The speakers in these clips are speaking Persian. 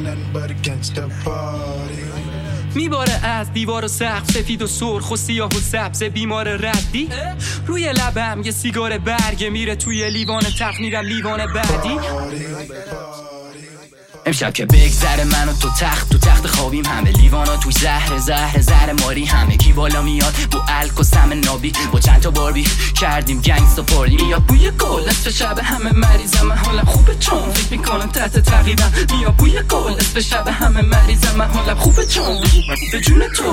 nothing but a gangsta party. میباره از دیوار و سقف سفید و سرخ و سیاه و سبز بیمار ردی روی لبم یه سیگار برگه میره توی لیوان تق میرم لیوان بعدی امشب که بگذره من و تو تخت خوابیم همه لیوانا توی زهر ماری همه کی بالا میاد بو الک و سم نابی با چند تا باربی کردیم گنگستا پارلی میاد بوی گل نصف شب همه مریضم من حالم خوبه چون فکر میکنم تحت تقریبم میاد بوی گل نصف شب همه مریضم من حالم خوبه چون به جون تو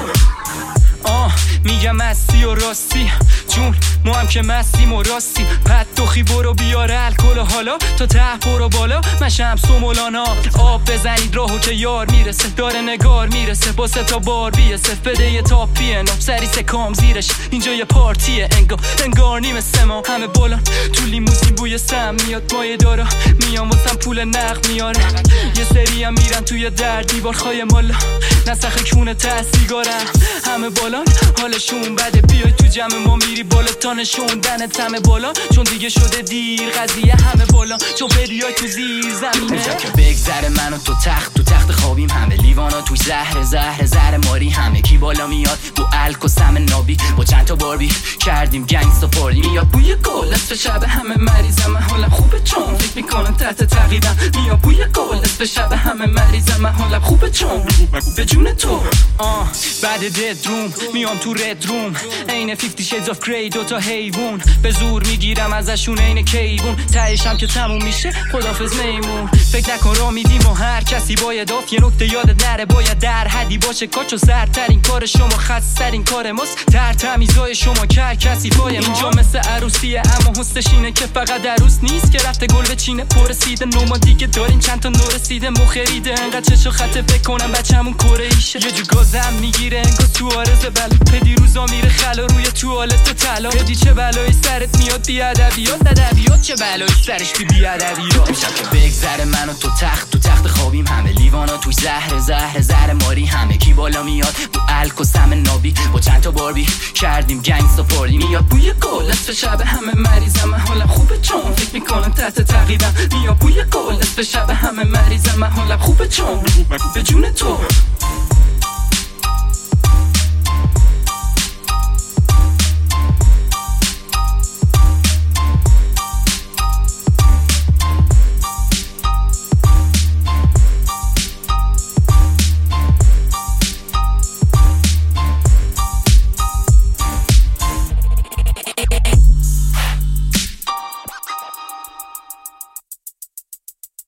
میگم مستی و راستی جون ما هم که مستیم و راستی پد دخی برو بیار الکل حالا تا ته برو بالا من شمس و مولانا آب بزنید راهو که یار میرسه داره نگار میرسه با 3 تا بار بیسه بده یه تاپیه ناب سری سکام زیرش اینجا یه پارتیه انگار نیمه سما همه بالا تو لیموزین بوی سم میاد مایه دارا میام واسم پول نقد میاره یه سری هم میرن توی در دیوار خای مالا نسخ کونه ته سیگارم همه بالا حالشون بده بیای تو جمع ما میری بالا تا نشوندن تمه بالا چون دیگه شده دیر قضیه همه بالا چون بیای تو زیر زمینه امشب که بگذره من و تو تخت خوابیم همه لیوانا توی زهر ماری همه کی بالا میاد بو الک و سم نابی با چند تا باربی کردیم گنگستا پارلی میاد بوی گل نصف شب همه مریضم من حالم خوبه چون فکر میکنم تحت تقریبم میاد بوی گل نصف شب همه مریضم من حالم خوبه چون به جون تو بعد دد روم میام تو رد روم عین 50 shades of grey دوتا حیوان به زور میگیرم ازشون عین کیوون تهشم که تموم میشه خدافظ میمون فکر نکن را میدیم و هر کسی باید آف یه نکته یادت نره باید در حدی باشه کاچو سرترین کار شما خسترین کار ماست در تمیزای شما کر کسی پای ما اینجا مثل عروسیه اما حسش اینه که فقط عروس نیست که رفته گل به چینه پرسیده نوما دیگه داریم چند تا نورسیده مخریده انقدر چشو خطه بکنم بچمون کره ایشه یه جو گازم میگیره انگار تو آرزه بله پدی روزا میره خلا روی توالت و طلا پدی چه بلایی سرت میاد بی ادبیات چه بلایی سرش بی ادبیات امشب که بگذره من و تو تخت خوابیم همه لیوانا توی زهر ماری همه کی بالا میاد بو الک و سم نابی با چند تا باربی کردیم گنگستا پارلی میاد بوی گل نصف شب همه مریضم من حالم خوبه چون فکر میکنم تحت تقریبم میاد بوی گل نصف شب همه مریضم من حالم خوبه چون به جون تو